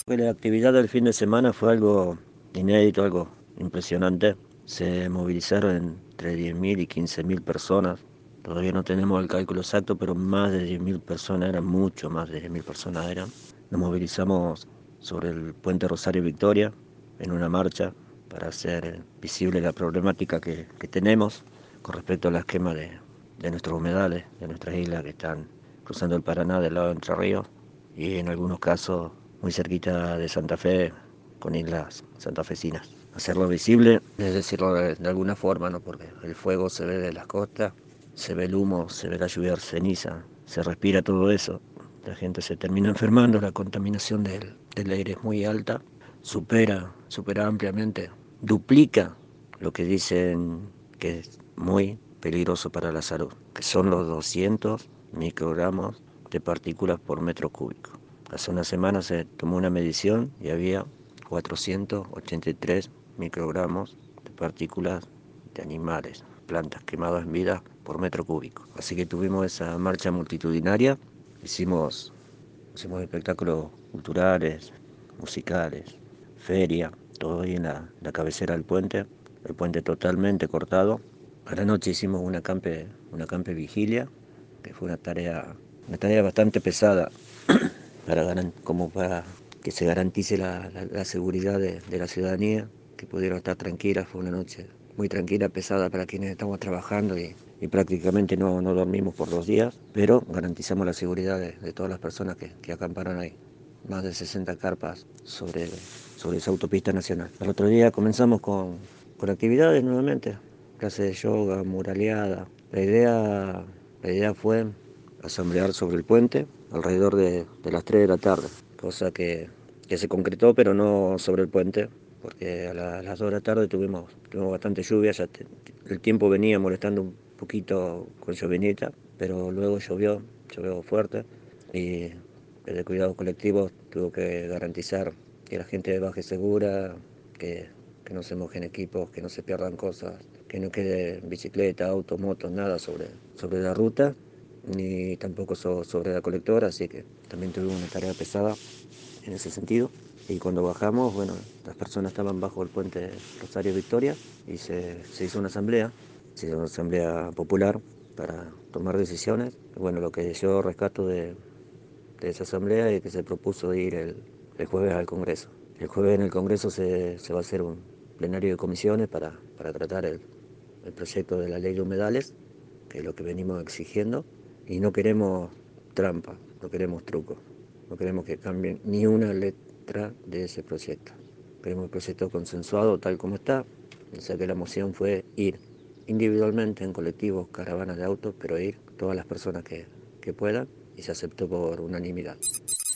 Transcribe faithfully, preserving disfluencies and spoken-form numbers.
Bueno, la actividad del fin de semana fue algo inédito, algo impresionante. Se movilizaron entre diez mil y quince mil personas. Todavía no tenemos el cálculo exacto, pero más de diez mil personas eran, mucho más de diez mil personas eran. Nos movilizamos sobre el puente Rosario Victoria en una marcha para hacer visible la problemática que, que tenemos con respecto a la esquema de, de nuestros humedales, de nuestras islas que están cruzando el Paraná del lado de Entre Ríos y en algunos casos muy cerquita de Santa Fe, con islas santafesinas. Hacerlo visible es decirlo de, de alguna forma, ¿no? Porque el fuego se ve de las costas, se ve el humo, se ve la lluvia de ceniza, se respira todo eso. La gente se termina enfermando, la contaminación del, del aire es muy alta, supera, supera ampliamente, duplica lo que dicen que es muy peligroso para la salud, que son los doscientos microgramos de partículas por metro cúbico. Hace una semana se tomó una medición y había cuatrocientos ochenta y tres microgramos de partículas de animales, plantas quemadas en vida por metro cúbico. Así que tuvimos esa marcha multitudinaria, hicimos, hicimos espectáculos culturales, musicales, feria, todo ahí en la, la cabecera del puente, el puente totalmente cortado. A la noche hicimos una campe, una campe vigilia, que fue una tarea, una tarea bastante pesada para, como para que se garantice la, la, la seguridad de, de la ciudadanía, que pudieron estar tranquilas. Fue una noche muy tranquila, pesada para quienes estamos trabajando y, y prácticamente no, no dormimos por dos días, pero garantizamos la seguridad de, de todas las personas que, que acamparon ahí. Más de sesenta carpas sobre, sobre esa autopista nacional. Al otro día comenzamos con, con actividades nuevamente, clase de yoga, muraleada. La idea, la idea fue asamblear sobre el puente alrededor de, de las tres de la tarde, cosa que, que se concretó, pero no sobre el puente, porque a, la, a las dos de la tarde tuvimos, tuvimos bastante lluvia, ya te, el tiempo venía molestando un poquito con llovinita, pero luego llovió, llovió fuerte y desde Cuidados Colectivos tuvo que garantizar que la gente baje segura, que, que no se mojen equipos, que no se pierdan cosas, que no quede bicicleta, auto, moto, nada sobre, sobre la ruta, ni tampoco so, sobre la colectora, así que también tuvimos una tarea pesada en ese sentido. Y cuando bajamos, bueno, las personas estaban bajo el puente Rosario Victoria y se, se hizo una asamblea, se hizo una asamblea popular para tomar decisiones. Bueno, lo que yo rescato de, de esa asamblea es que se propuso ir el, el jueves al Congreso. El jueves en el Congreso se, se va a hacer un plenario de comisiones para, para tratar el, el proyecto de la ley de humedales, que es lo que venimos exigiendo, y no queremos trampa, no queremos truco, no queremos que cambien ni una letra de ese proyecto. Queremos el proyecto consensuado tal como está, o sea que la moción fue ir individualmente en colectivos, caravanas de autos, pero ir todas las personas que, que puedan, y se aceptó por unanimidad.